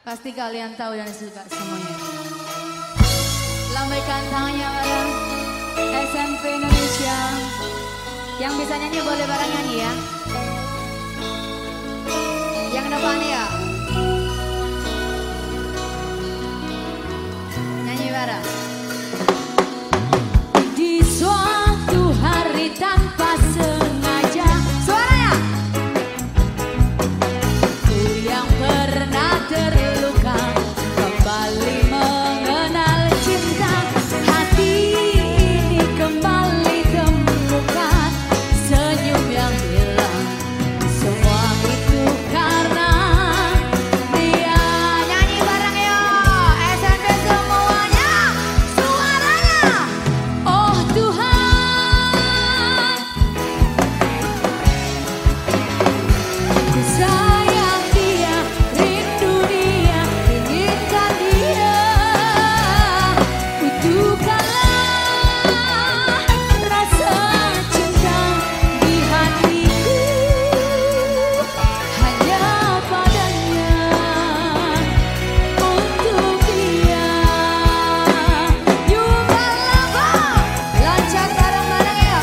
Pasti kalian tahu dan suka semuanya. Lambaikan tangannya bareng SMP Indonesia. Yang bisa nyanyi boleh bareng nyanyi ya. Yang depan ya. Nyanyi bareng. Di suatu hari tanpa sengaja, suaranya. Ku yang pernah terluka kembali mengenal cinta. Hati ini kembali temukan senyum yang hilang. Semua itu karena dia. Nyanyi bareng yuk SMP semuanya. Suaranya. Oh Tuhan, ku sayang dia, rindu dia, inginkan dia. Butuhkanlah rasa cinta di hatiku, hanya padanya, untuk dia. Yubalaba, lancar bareng-bareng ya.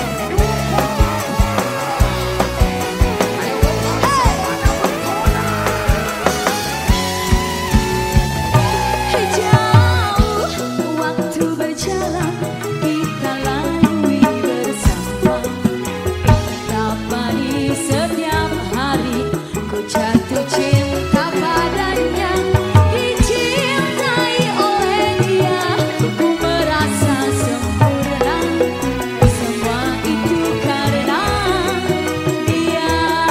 Jauh waktu berjalan, kita lalui bersama. Betapa di setiap hari ku jatuh cinta padanya. Dicintai oleh dia, ku merasa sempurna. Semua itu karena dia.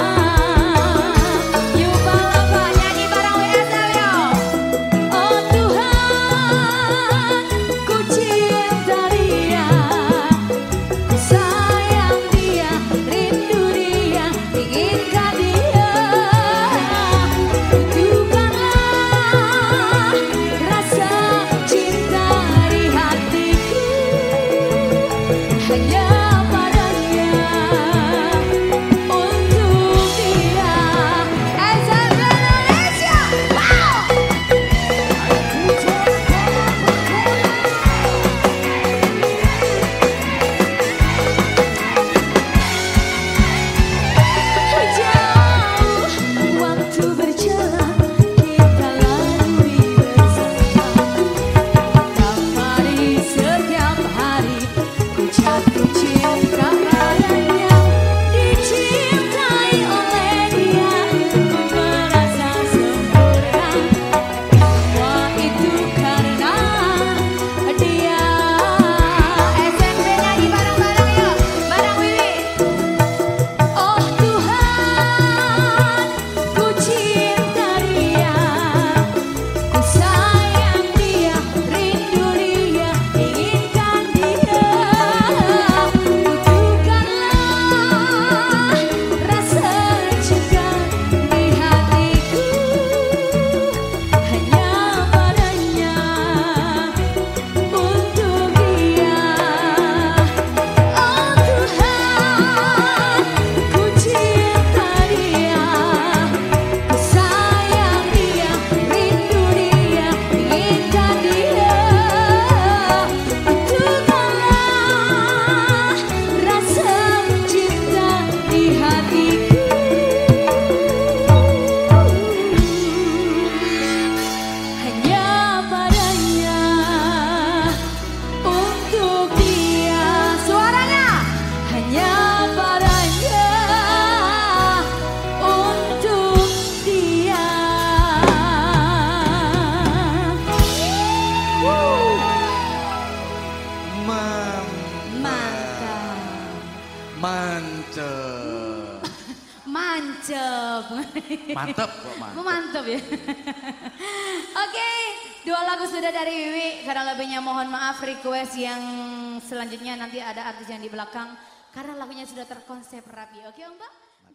Yuk balapa, nyanyi bareng WSL yuk. Oh Tuhan, ku cinta dia, ku sayang dia, rindu dia, inginkan dia. Butuhkanlah rasa cinta di hatiku, hanya padanya, untuk dia. SMP Indonesia, wow! Jauh waktu berjalan, kita lalui bersama. Betapa di setiap hari ku jatuh cinta padanya. Dicintai oleh dia, ku merasa sempurna. Semua itu karena dia. SMP nyanyi bareng-bareng yuk, bareng Willy. Oh Tuhan, ku cinta dia, ku sayang dia, rindu dia, inginkan dia. Butuhkanlah rasa cinta di hatiku, hanya padanya, untuk dia. Oh Tuhan, ku cinta dia, ku sayang dia, rindu dia, inginkan dia. Butuhkanlah rasa cinta di hatiku, hanya padanya, untuk dia. Suaranya. Hanya padanya, untuk dia. Mantap. Mantep. Mantap. Mantep kok mantep. Mantap ya. Oke, dua lagu sudah dari Wiwi. Karena lebihnya mohon maaf, request yang selanjutnya nanti ada artis yang di belakang. Karena lagunya sudah terkonsep rapi. Oke Mbak?